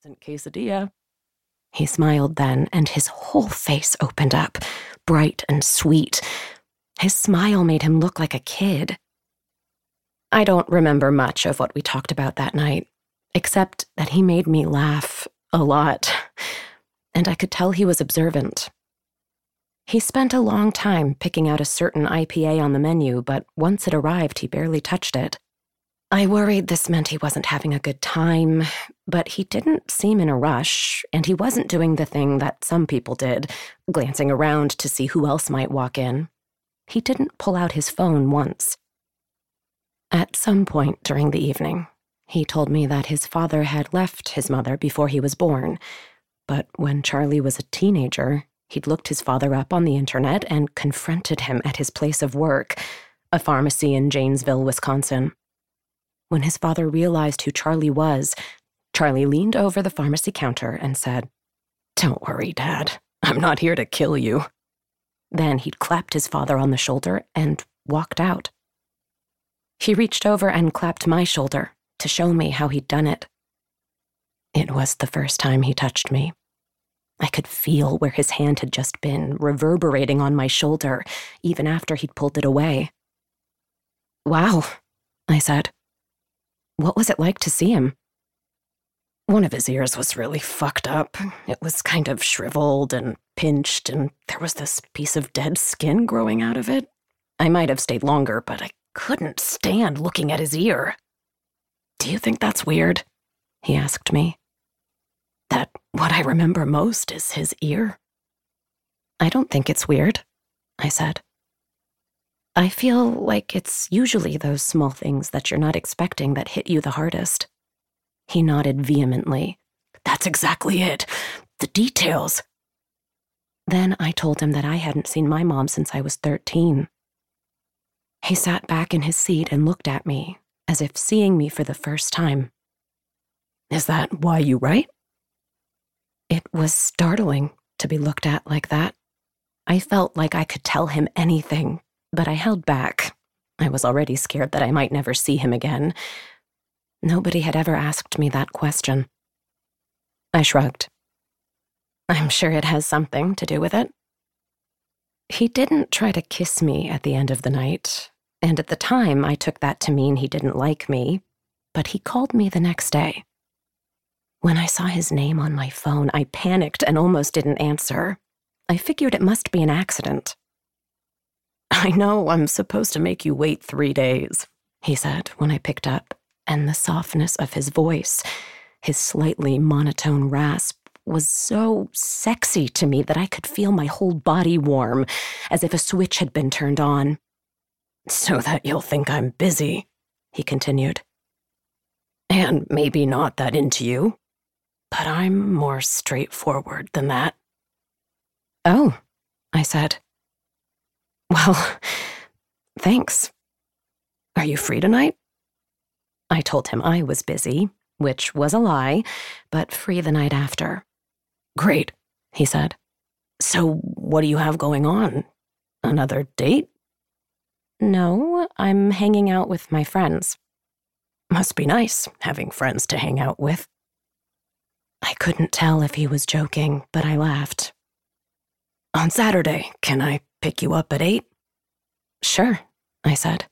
Quesadilla. He smiled then, and his whole face opened up, bright and sweet. His smile made him look like a kid. I don't remember much of what we talked about that night, except that he made me laugh a lot, and I could tell he was observant. He spent a long time picking out a certain IPA on the menu, but once it arrived, he barely touched it. I worried this meant he wasn't having a good time, but he didn't seem in a rush, and he wasn't doing the thing that some people did, glancing around to see who else might walk in. He didn't pull out his phone once. At some point during the evening, he told me that his father had left his mother before he was born, but when Charlie was a teenager, he'd looked his father up on the internet and confronted him at his place of work, a pharmacy in Janesville, Wisconsin. When his father realized who Charlie was, Charlie leaned over the pharmacy counter and said, "Don't worry, Dad. I'm not here to kill you." Then he'd clapped his father on the shoulder and walked out. He reached over and clapped my shoulder to show me how he'd done it. It was the first time he touched me. I could feel where his hand had just been, reverberating on my shoulder, even after he'd pulled it away. "Wow," I said. "What was it like to see him?" "One of his ears was really fucked up. It was kind of shriveled and pinched, and there was this piece of dead skin growing out of it. I might have stayed longer, but I couldn't stand looking at his ear." "Do you think that's weird?" he asked me. "That what I remember most is his ear?" "I don't think it's weird," I said. "I feel like it's usually those small things that you're not expecting that hit you the hardest." He nodded vehemently. "That's exactly it. The details." Then I told him that I hadn't seen my mom since I was 13. He sat back in his seat and looked at me, as if seeing me for the first time. "Is that why you write?" It was startling to be looked at like that. I felt like I could tell him anything, but I held back. I was already scared that I might never see him again. Nobody had ever asked me that question. I shrugged. "I'm sure it has something to do with it." He didn't try to kiss me at the end of the night, and at the time I took that to mean he didn't like me, but he called me the next day. When I saw his name on my phone, I panicked and almost didn't answer. I figured it must be an accident. "I know I'm supposed to make you wait 3 days, he said when I picked up, and the softness of his voice, his slightly monotone rasp, was so sexy to me that I could feel my whole body warm, as if a switch had been turned on. "So that you'll think I'm busy," he continued. "And maybe not that into you, but I'm more straightforward than that." "Oh," I said. "Well, thanks. Are you free tonight?" I told him I was busy, which was a lie, but free the night after. "Great," he said. "So what do you have going on? Another date?" "No, I'm hanging out with my friends." "Must be nice, having friends to hang out with." I couldn't tell if he was joking, but I laughed. "On Saturday, can I pick you up at 8? "Sure," I said.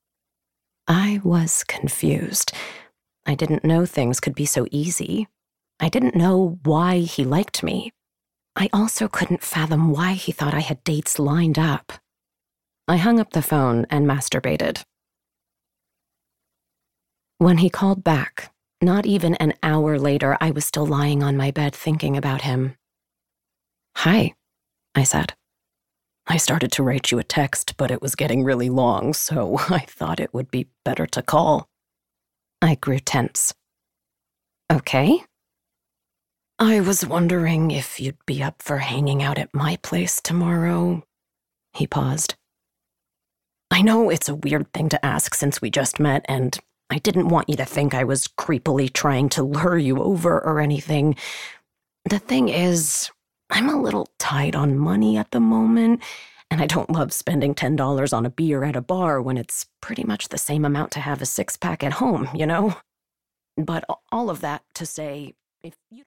I was confused. I didn't know things could be so easy. I didn't know why he liked me. I also couldn't fathom why he thought I had dates lined up. I hung up the phone and masturbated. When he called back, not even an hour later, I was still lying on my bed thinking about him. "Hi," I said. "I started to write you a text, but it was getting really long, so I thought it would be better to call." I grew tense. "Okay." "I was wondering if you'd be up for hanging out at my place tomorrow." He paused. "I know it's a weird thing to ask since we just met, and I didn't want you to think I was creepily trying to lure you over or anything. The thing is, I'm a little tight on money at the moment, and I don't love spending $10 on a beer at a bar when it's pretty much the same amount to have a six-pack at home, you know? But all of that to say, If you